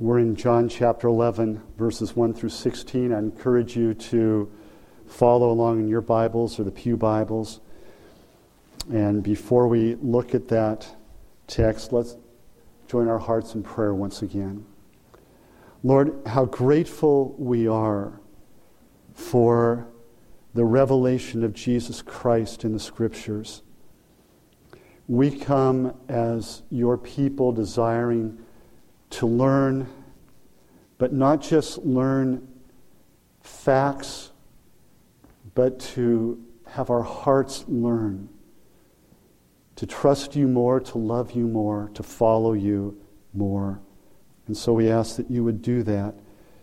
We're in John chapter 11, verses 1 through 16. I encourage you to follow along in your Bibles or the Pew Bibles. And before we look at that text, let's join our hearts in prayer once again. Lord, how grateful we are for the revelation of Jesus Christ in the Scriptures. We come as your people desiring to learn, but not just learn facts, but to have our hearts learn, to trust you more, to love you more, to follow you more. And so we ask that you would do that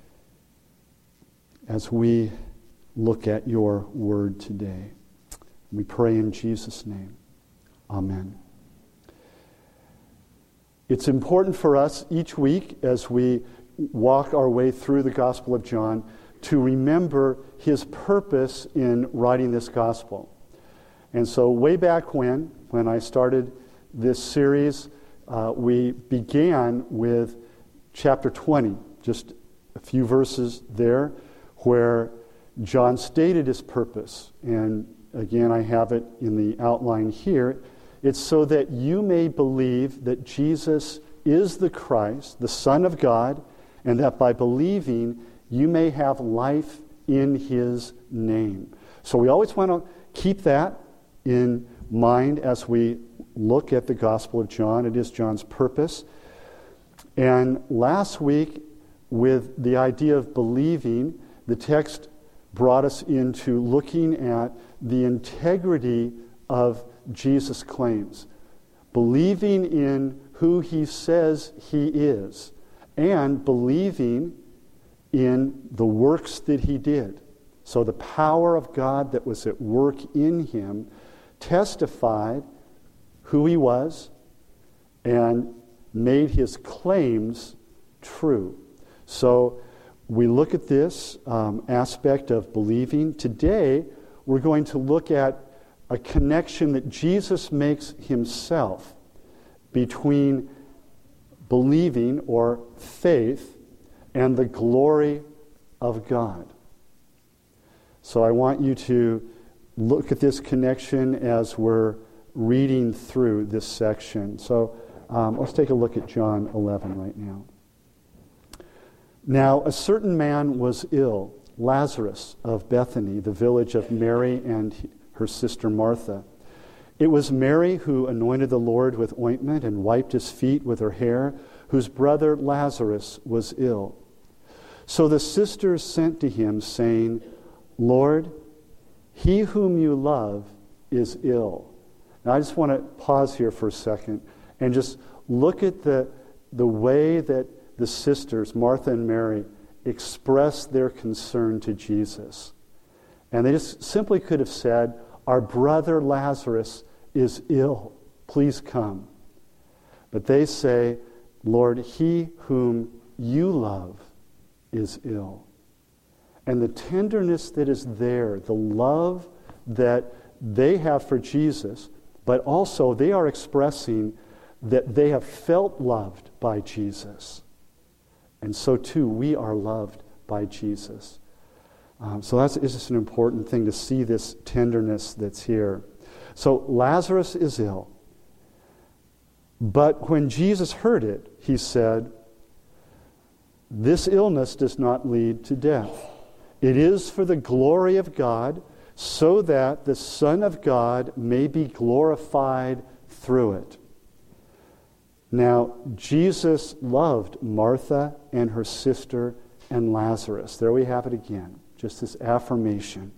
as we look at your word today. We pray in Jesus' name. Amen. It's important for us each week as we walk our way through the Gospel of John to remember his purpose in writing this Gospel. And so way back when I started this series, we began with chapter 20, just a few verses there where John stated his purpose. And again, I have it in the outline here. It's so that you may believe that Jesus is the Christ, the Son of God, and that by believing you may have life in his name. So we always want to keep that in mind as we look at the Gospel of John. It is John's purpose. And last week, with the idea of believing, the text brought us into looking at the integrity of Jesus' claims, believing in who he says he is, and believing in the works that he did. So the power of God that was at work in him testified who he was and made his claims true. So we look at this aspect of believing. Today, we're going to look at a connection that Jesus makes himself between believing or faith and the glory of God. So I want you to look at this connection as we're reading through this section. So let's take a look at John 11 right now. Now, a certain man was ill, Lazarus of Bethany, the village of Mary and her sister Martha. It was Mary who anointed the Lord with ointment and wiped his feet with her hair, whose brother Lazarus was ill. So the sisters sent to him, saying, Lord, he whom you love is ill. Now I just want to pause here for a second and just look at the way that the sisters, Martha and Mary, expressed their concern to Jesus. And they just simply could have said, our brother Lazarus is ill. Please come. But they say, Lord, he whom you love is ill. And the tenderness that is there, the love that they have for Jesus, but also they are expressing that they have felt loved by Jesus. And so too, we are loved by Jesus. So it's just an important thing to see this tenderness that's here. So Lazarus is ill. But when Jesus heard it, he said, this illness does not lead to death. It is for the glory of God, so that the Son of God may be glorified through it. Now, Jesus loved Martha and her sister and Lazarus. There we have it again. Just this affirmation.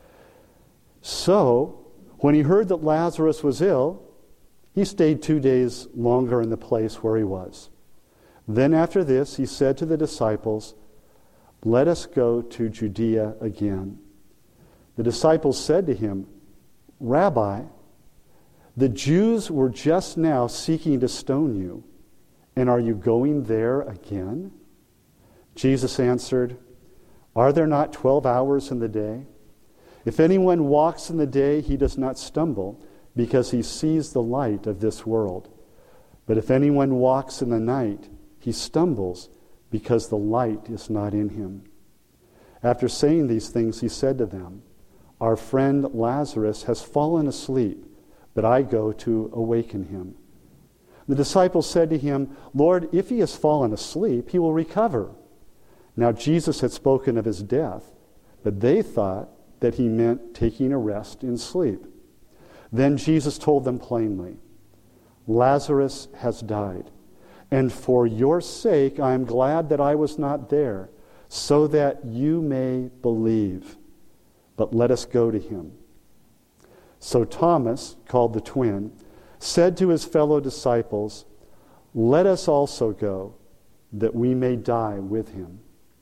So, when he heard that Lazarus was ill, he stayed 2 days longer in the place where he was. Then after this, he said to the disciples, let us go to Judea again. The disciples said to him, Rabbi, the Jews were just now seeking to stone you, and are you going there again? Jesus answered, are there not 12 hours in the day? If anyone walks in the day, he does not stumble, because he sees the light of this world. But if anyone walks in the night, he stumbles because the light is not in him." After saying these things, he said to them, "Our friend Lazarus has fallen asleep, but I go to awaken him." The disciples said to him, "Lord, if he has fallen asleep, he will recover." Now Jesus had spoken of his death, but they thought that he meant taking a rest in sleep. Then Jesus told them plainly, "Lazarus has died, and for your sake I am glad that I was not there, so that you may believe. But let us go to him." So Thomas, called the twin, said to his fellow disciples, "Let us also go, that we may die with him."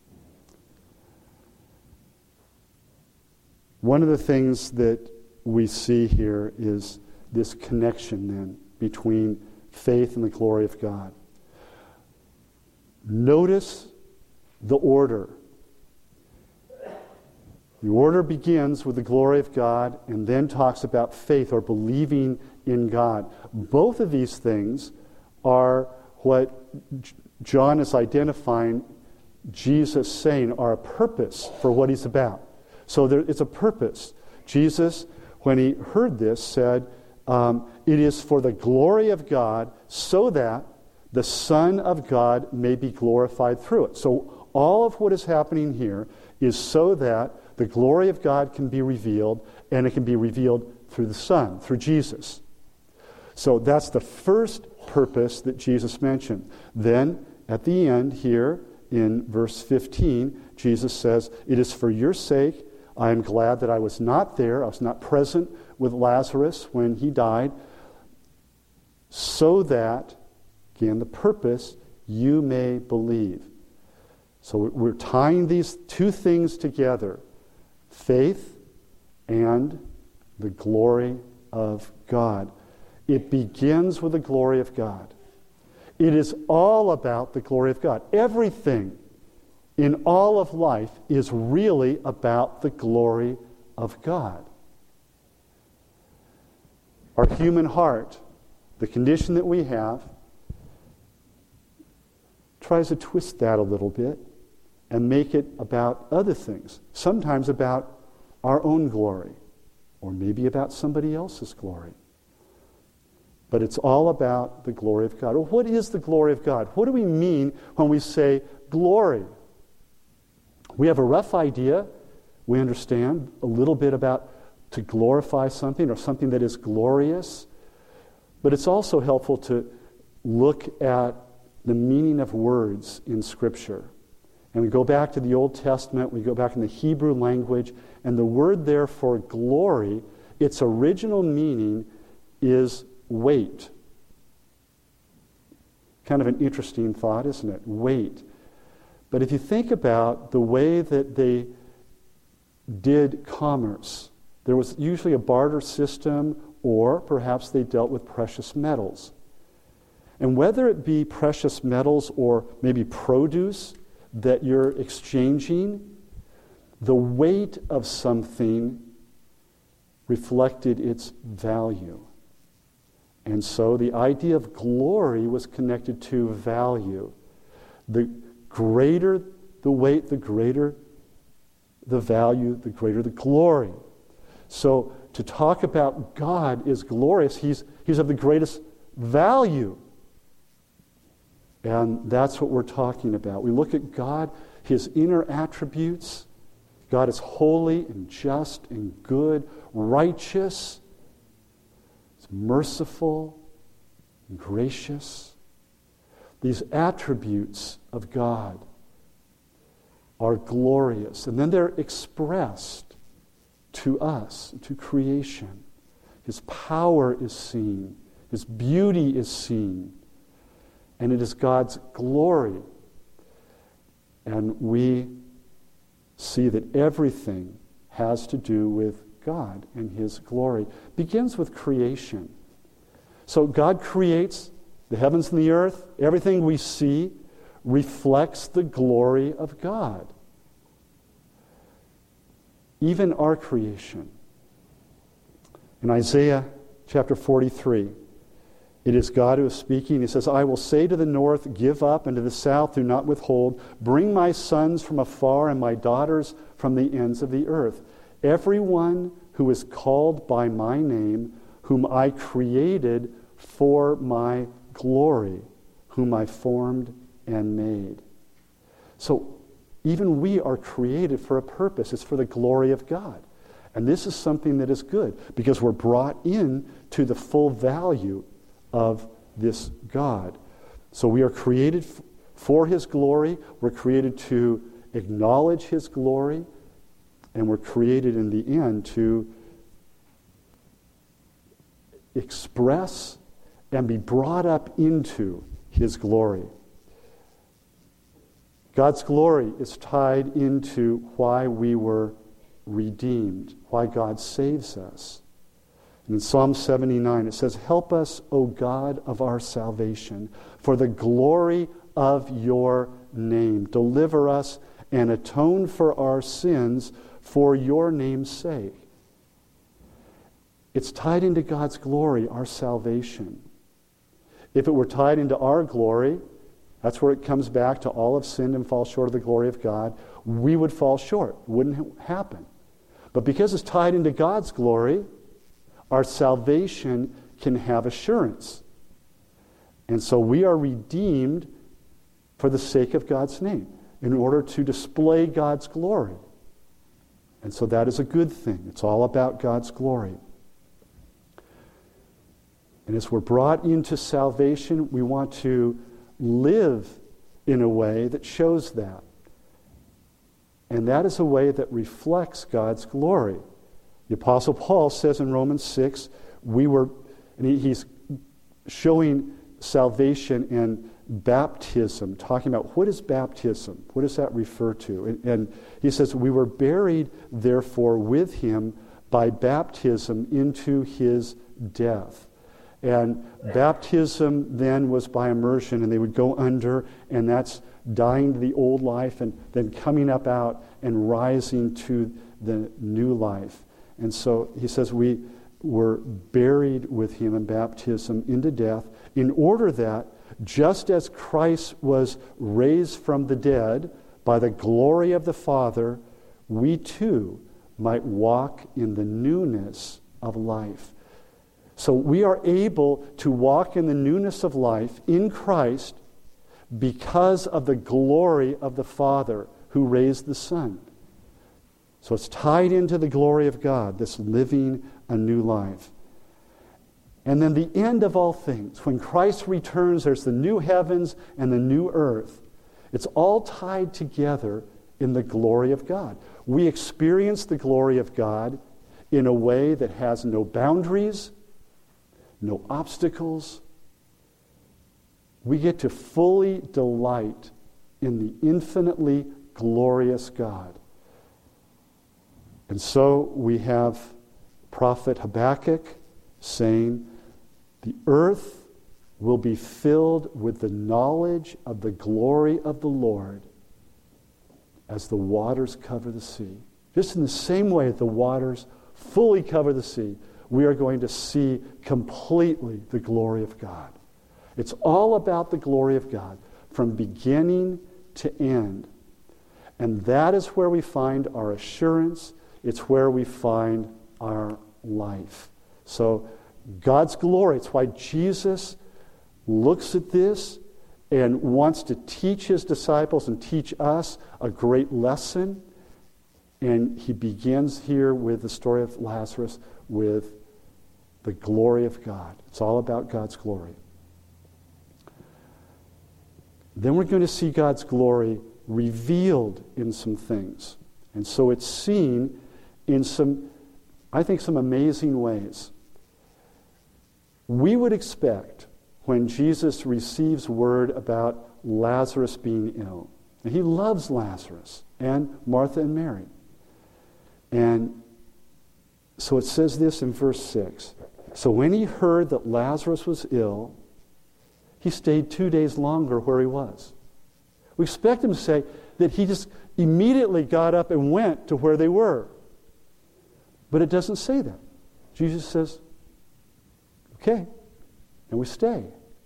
One of the things that we see here is this connection then between faith and the glory of God. Notice the order. The order begins with the glory of God and then talks about faith or believing in God. Both of these things are what John is identifying Jesus saying are a purpose for what he's about. So it's a purpose. Jesus, when he heard this, said, "It is for the glory of God, so that the Son of God may be glorified through it." So all of what is happening here is so that the glory of God can be revealed, and it can be revealed through the Son, through Jesus. So that's the first purpose that Jesus mentioned. Then, at the end here, in verse 15, Jesus says, "It is for your sake I am glad that I was not there, I was not present with Lazarus when he died, so that," again, the purpose, "you may believe." So we're tying these two things together, faith and the glory of God. It begins with the glory of God. It is all about the glory of God. Everything in all of life is really about the glory of God. Our human heart, the condition that we have, tries to twist that a little bit and make it about other things. Sometimes about our own glory, or maybe about somebody else's glory. But it's all about the glory of God. Well, what is the glory of God? What do we mean when we say glory? We have a rough idea. We understand a little bit about to glorify something or something that is glorious. But it's also helpful to look at the meaning of words in Scripture. And we go back to the Old Testament, we go back in the Hebrew language, and the word there for glory, its original meaning is weight. Kind of an interesting thought, isn't it? Weight. But if you think about the way that they did commerce, there was usually a barter system, or perhaps they dealt with precious metals. And whether it be precious metals or maybe produce that you're exchanging, the weight of something reflected its value. And so the idea of glory was connected to value. The greater the weight, the greater the value, the greater the glory. So to talk about God is glorious. He's of the greatest value. And that's what we're talking about. We look at God, His inner attributes. God is holy and just and good, righteous, merciful, and gracious. These attributes of God are glorious. And then they're expressed to us, to creation. His power is seen. His beauty is seen. And it is God's glory. And we see that everything has to do with God and His glory. It begins with creation. So God creates the heavens and the earth. Everything we see reflects the glory of God. Even our creation. In Isaiah chapter 43, It is God who is speaking. He says, I will say to the north, give up, and to the south, do not withhold. Bring my sons from afar and my daughters from the ends of the earth. Everyone who is called by my name, whom I created for my glory, whom I formed and made. So even we are created for a purpose. It's for the glory of God. And this is something that is good because we're brought in to the full value of this God. So we are created for His glory. We're created to acknowledge His glory. And we're created in the end to express and be brought up into His glory. God's glory is tied into why we were redeemed, why God saves us. And in Psalm 79 it says, help us, O God of our salvation, for the glory of your name. Deliver us and atone for our sins for your name's sake. It's tied into God's glory, our salvation. If it were tied into our glory, that's where it comes back to all have sinned and fall short of the glory of God. We would fall short. It wouldn't happen. But because it's tied into God's glory, our salvation can have assurance. And so we are redeemed for the sake of God's name, in order to display God's glory. And so that is a good thing. It's all about God's glory. And as we're brought into salvation, we want to live in a way that shows that. And that is a way that reflects God's glory. The Apostle Paul says in Romans 6, he's showing salvation and baptism, talking about what is baptism? What does that refer to? And he says, we were buried, therefore, with Him by baptism into His death. And baptism then was by immersion, and they would go under, and that's dying to the old life and then coming up out and rising to the new life. And so he says we were buried with Him in baptism into death, in order that just as Christ was raised from the dead by the glory of the Father, we too might walk in the newness of life. So we are able to walk in the newness of life in Christ because of the glory of the Father who raised the Son. So it's tied into the glory of God, this living a new life. And then the end of all things, when Christ returns, there's the new heavens and the new earth. It's all tied together in the glory of God. We experience the glory of God in a way that has no boundaries, no obstacles. We get to fully delight in the infinitely glorious God. And so we have prophet Habakkuk saying, the earth will be filled with the knowledge of the glory of the Lord as the waters cover the sea. Just in the same way that the waters fully cover the sea, we are going to see completely the glory of God. It's all about the glory of God from beginning to end. And that is where we find our assurance. It's where we find our life. So God's glory, it's why Jesus looks at this and wants to teach His disciples and teach us a great lesson. And He begins here with the story of Lazarus with the glory of God. It's all about God's glory. Then we're going to see God's glory revealed in some things. And so it's seen in some amazing ways. We would expect when Jesus receives word about Lazarus being ill, and He loves Lazarus and Martha and Mary. And so it says this in verse 6. So when He heard that Lazarus was ill, He stayed 2 days longer where he was. We expect Him to say that He just immediately got up and went to where they were. But it doesn't say that. Jesus says, okay, and we stay.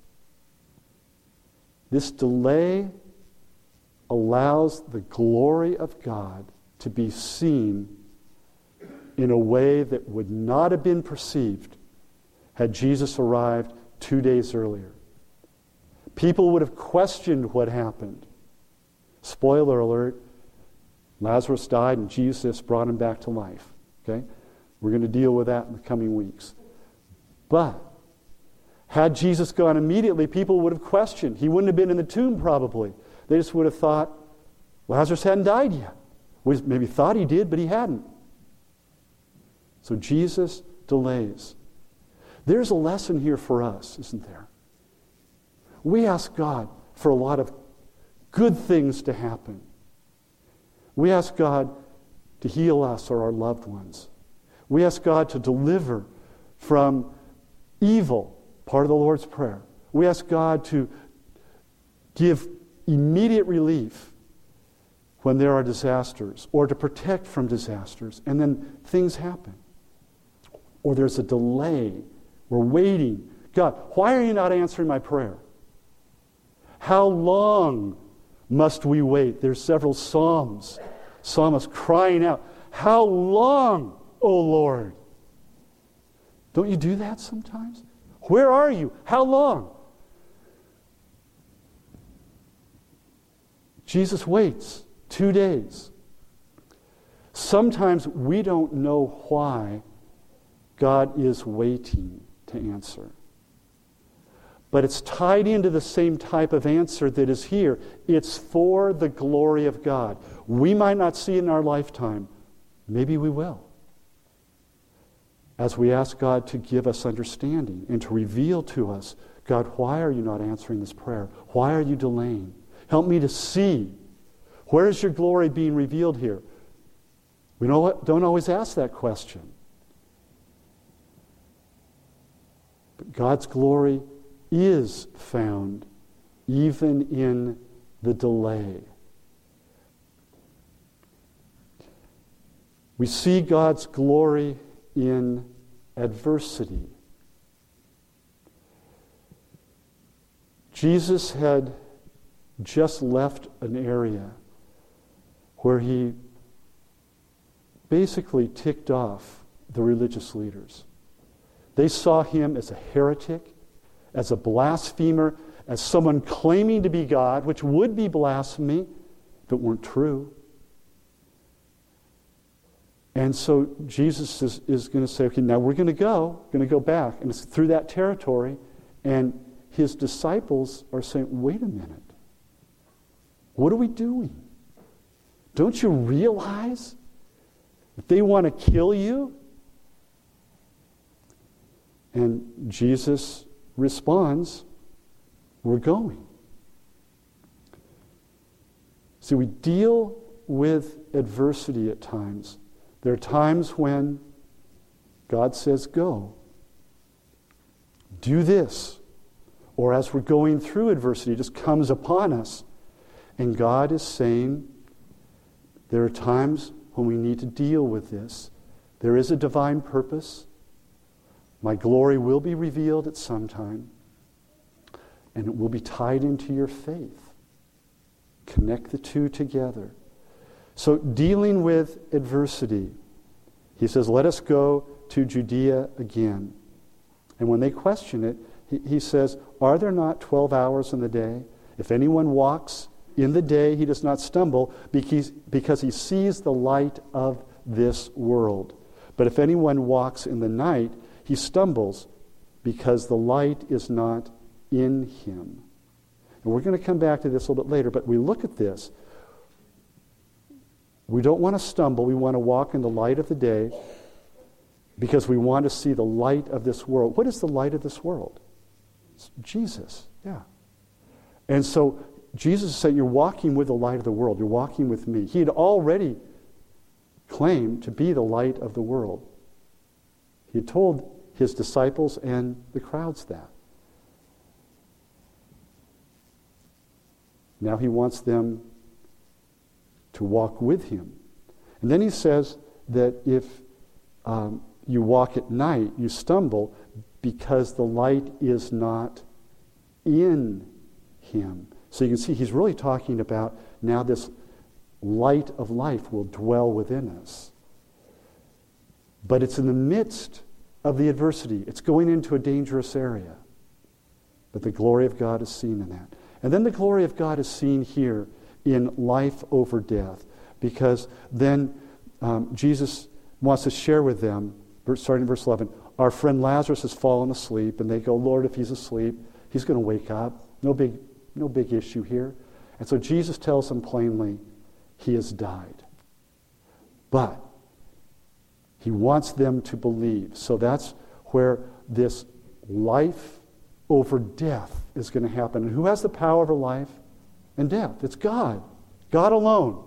This delay allows the glory of God to be seen in a way that would not have been perceived had Jesus arrived 2 days earlier. People would have questioned what happened. Spoiler alert, Lazarus died and Jesus brought him back to life. Okay? We're going to deal with that in the coming weeks. But had Jesus gone immediately, people would have questioned. He wouldn't have been in the tomb probably. They just would have thought, Lazarus hadn't died yet. We maybe thought he did, but he hadn't. So Jesus delays. There's a lesson here for us, isn't there? We ask God for a lot of good things to happen. We ask God to heal us or our loved ones. We ask God to deliver from evil, part of the Lord's Prayer. We ask God to give immediate relief when there are disasters, or to protect from disasters, and then things happen. Or there's a delay. We're waiting. God, why are you not answering my prayer? How long must we wait? There's several psalms. Psalmists crying out, how long, O Lord? Don't you do that sometimes? Where are you? How long? Jesus waits 2 days. Sometimes we don't know why God is waiting to answer. But it's tied into the same type of answer that is here. It's for the glory of God. We might not see it in our lifetime. Maybe we will. As we ask God to give us understanding and to reveal to us, God, why are you not answering this prayer? Why are you delaying? Help me to see. Where is your glory being revealed here? We don't always ask that question. But God's glory is found even in the delay. We see God's glory in adversity. Jesus had just left an area where he basically ticked off the religious leaders. They saw him as a heretic, as a blasphemer, as someone claiming to be God, which would be blasphemy if it weren't true. And so Jesus is going to say, okay, now we're going to go back. And it's through that territory. And his disciples are saying, wait a minute. What are we doing? Don't you realize that they want to kill you? And Jesus responds, we're going. See, we deal with adversity at times. There are times when God says, go. Do this. Or as we're going through adversity, it just comes upon us. And God is saying, there are times when we need to deal with this. There is a divine purpose. My glory will be revealed at some time. And it will be tied into your faith. Connect the two together. So dealing with adversity, he says, let us go to Judea again. And when they question it, he says, are there not 12 hours in the day? If anyone walks in the day, he does not stumble because he sees the light of this world. But if anyone walks in the night, he stumbles because the light is not in him. And we're going to come back to this a little bit later, but we look at this. We don't want to stumble. We want to walk in the light of the day because we want to see the light of this world. What is the light of this world? It's Jesus, yeah. And so Jesus said, you're walking with the light of the world. You're walking with me. He had already claimed to be the light of the world. He had told his disciples and the crowds that. Now he wants them to walk with him. And then he says that if you walk at night, you stumble because the light is not in him. So you can see he's really talking about now this light of life will dwell within us. But it's in the midst of the adversity. It's going into a dangerous area. But the glory of God is seen in that. And then the glory of God is seen here in life over death. Because then Jesus wants to share with them, starting in verse 11, our friend Lazarus has fallen asleep. And they go, Lord, if he's asleep, he's going to wake up. No big issue here. And so Jesus tells them plainly, he has died. But he wants them to believe. So that's where this life over death is going to happen. And who has the power over life and death? It's God. God alone.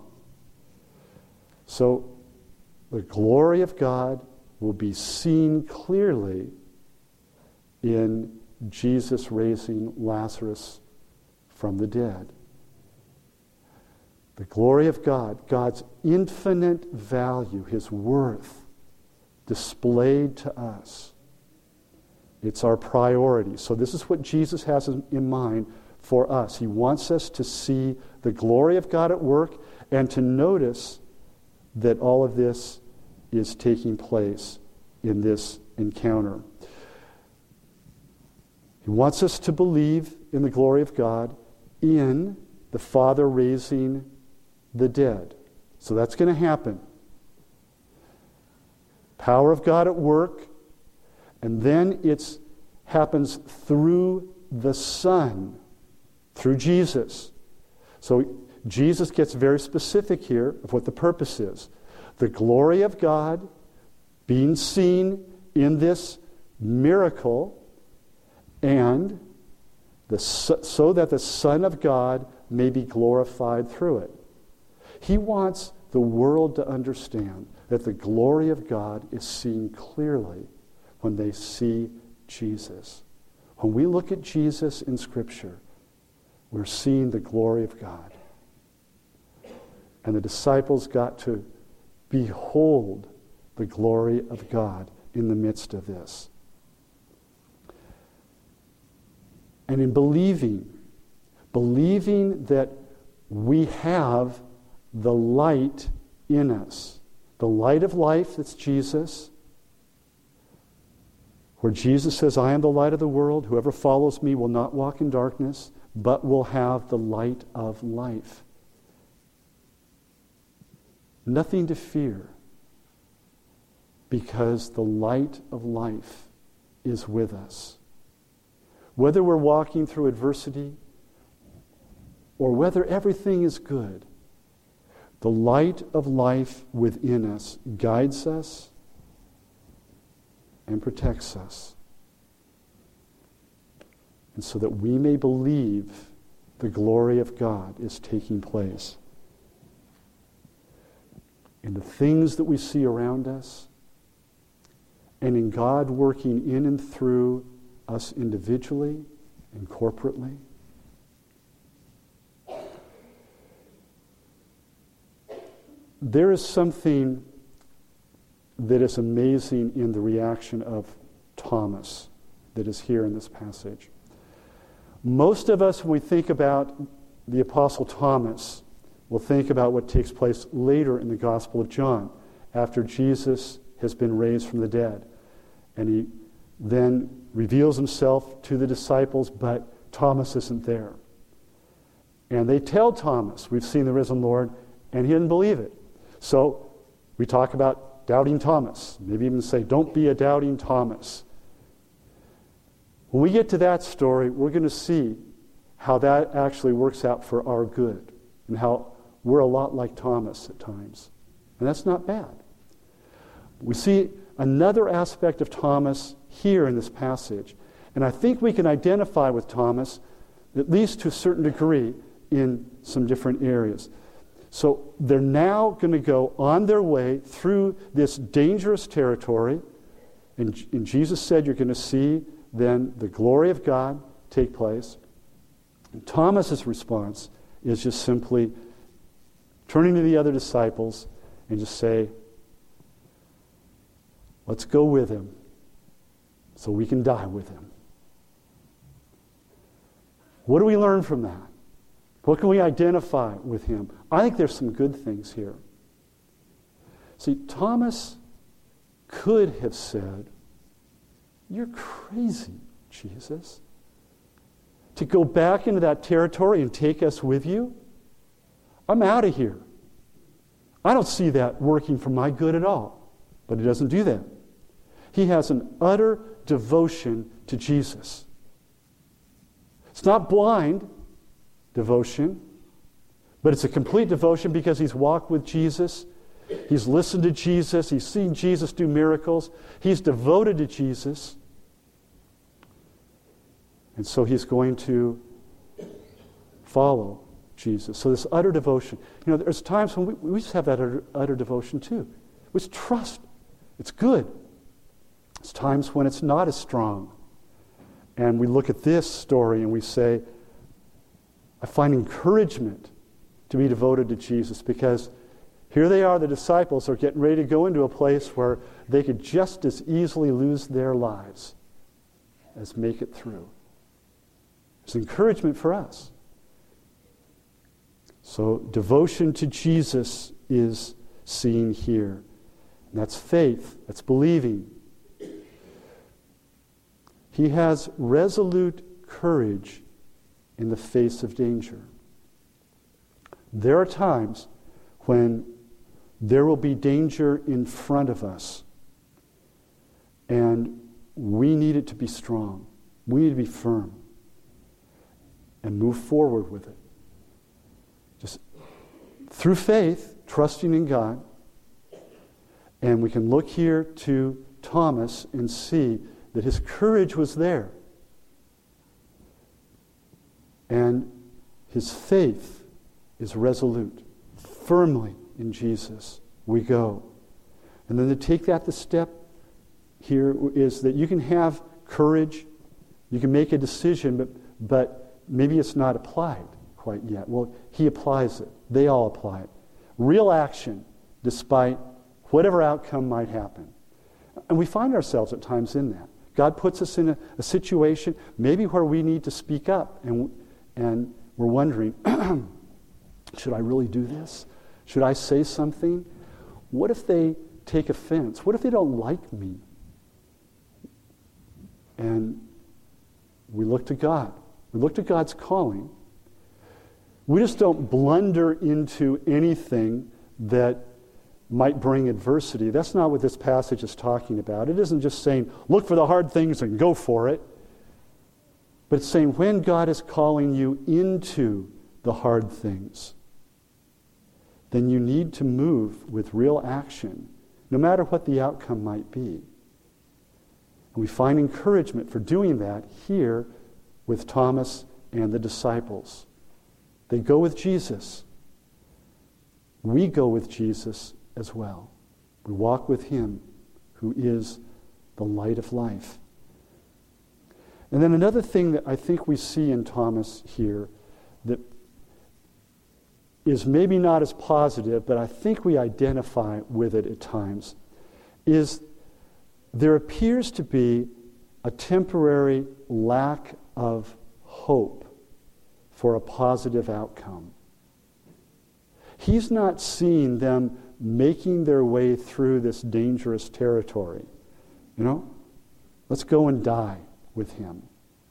So the glory of God will be seen clearly in Jesus raising Lazarus from the dead. The glory of God, God's infinite value, his worth, displayed to us. It's our priority. So this is what Jesus has in mind for us. He wants us to see the glory of God at work and to notice that all of this is taking place in this encounter. He wants us to believe in the glory of God in the Father raising the dead. So that's going to happen. Power of God at work, and then it happens through the Son, through Jesus. So Jesus gets very specific here of what the purpose is. The glory of God being seen in this miracle, and so that the Son of God may be glorified through it. He wants the world to understand that the glory of God is seen clearly when they see Jesus. When we look at Jesus in Scripture, we're seeing the glory of God. And the disciples got to behold the glory of God in the midst of this. And in believing that we have the light in us, the light of life that's Jesus, where Jesus says, I am the light of the world. Whoever follows me will not walk in darkness, but will have the light of life. Nothing to fear, because the light of life is with us. Whether we're walking through adversity or whether everything is good, the light of life within us guides us and protects us. And so that we may believe the glory of God is taking place in the things that we see around us, and in God working in and through us individually and corporately. There is something that is amazing in the reaction of Thomas that is here in this passage. Most of us, when we think about the Apostle Thomas, will think about what takes place later in the Gospel of John, after Jesus has been raised from the dead. And he then reveals himself to the disciples, but Thomas isn't there. And they tell Thomas, we've seen the risen Lord, and he didn't believe it. So we talk about doubting Thomas. Maybe even say, don't be a doubting Thomas. When we get to that story, we're going to see how that actually works out for our good, and how we're a lot like Thomas at times. And that's not bad. We see another aspect of Thomas here in this passage. And I think we can identify with Thomas, at least to a certain degree, in some different areas. So they're now going to go on their way through this dangerous territory. And Jesus said you're going to see then the glory of God take place. And Thomas's response is just simply turning to the other disciples and just say, let's go with him. so we can die with him. What do we learn from that? What can we identify with him? I think there's some good things here. See, Thomas could have said, "You're crazy, Jesus, to go back into that territory and take us with you. I'm out of here. I don't see that working for my good at all." But he doesn't do that. He has an utter devotion to Jesus. It's not blind devotion, but it's a complete devotion because he's walked with Jesus. He's listened to Jesus. He's seen Jesus do miracles. He's devoted to Jesus. And so he's going to follow Jesus. So this utter devotion. There's times when we just have that utter devotion too. We just trust. It's good. It's times when it's not as strong. And we look at this story and we say, I find encouragement to be devoted to Jesus, because here they are, the disciples are getting ready to go into a place where they could just as easily lose their lives as make it through. It's encouragement for us. So devotion to Jesus is seen here. And that's faith. That's believing. He has resolute courage in the face of danger. There are times when there will be danger in front of us, and we need it to be strong. We need to be firm and move forward with it. Just through faith, trusting in God. And we can look here to Thomas and see that his courage was there. And his faith is resolute. Firmly in Jesus we go. And then to take that the step here is that you can have courage, you can make a decision, but maybe it's not applied quite yet. Well, he applies it. They all apply it. Real action, despite whatever outcome might happen. And we find ourselves at times in that. God puts us in a situation maybe where we need to speak up, and we're wondering, should I really do this? Should I say something? What if they take offense? What if they don't like me? And we look to God. We look to God's calling. We just don't blunder into anything that might bring adversity. That's not what this passage is talking about. It isn't just saying, look for the hard things and go for it. But it's saying when God is calling you into the hard things, then you need to move with real action, no matter what the outcome might be. And we find encouragement for doing that here with Thomas and the disciples. They go with Jesus. We go with Jesus as well. We walk with him who is the light of life. And then another thing that I think we see in Thomas here that is maybe not as positive, but I think we identify with it at times, is there appears to be a temporary lack of hope for a positive outcome. He's not seeing them making their way through this dangerous territory. Let's go and die with him.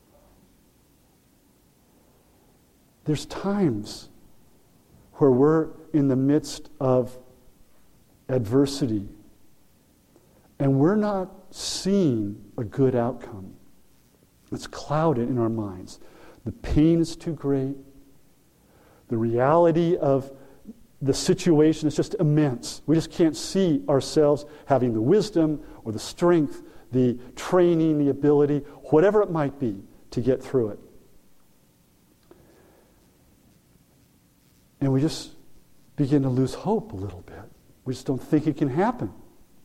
There's times where we're in the midst of adversity and we're not seeing a good outcome. It's clouded in our minds. The pain is too great. The reality of the situation is just immense. We just can't see ourselves having the wisdom or the strength, the training, the ability, whatever it might be, to get through it. And we just begin to lose hope a little bit. We just don't think it can happen.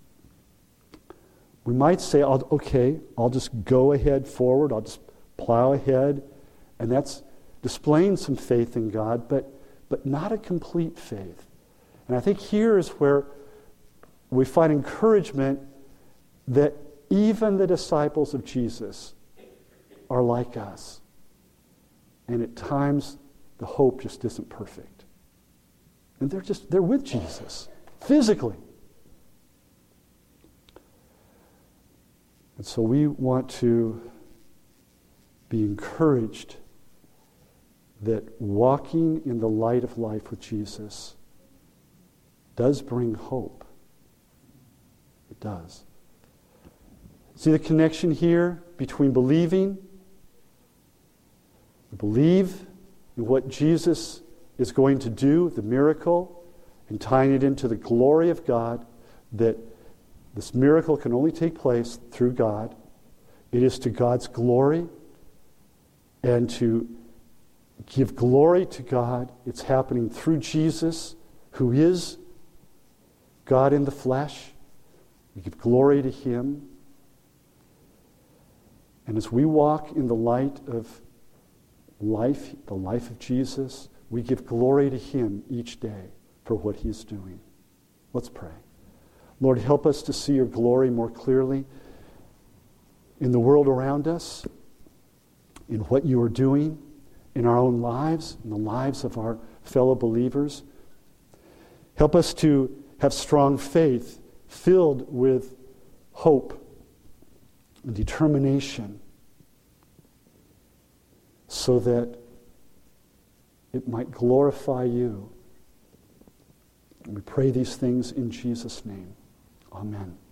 We might say, I'll just go ahead forward, I'll just plow ahead, and that's displaying some faith in God, but not a complete faith. And I think here is where we find encouragement that even the disciples of Jesus are like us. And at times, the hope just isn't perfect. And they're with Jesus, physically. And so we want to be encouraged that walking in the light of life with Jesus does bring hope. It does. See the connection here between believing, we believe in what Jesus is going to do, the miracle, and tying it into the glory of God, that this miracle can only take place through God. It is to God's glory, and to give glory to God, it's happening through Jesus, who is God in the flesh. We give glory to Him. And as we walk in the light of life, the life of Jesus, we give glory to Him each day for what He's doing. Let's pray. Lord, help us to see Your glory more clearly in the world around us, in what You are doing in our own lives, in the lives of our fellow believers. Help us to have strong faith filled with hope and determination, so that it might glorify You. And we pray these things in Jesus' name. Amen.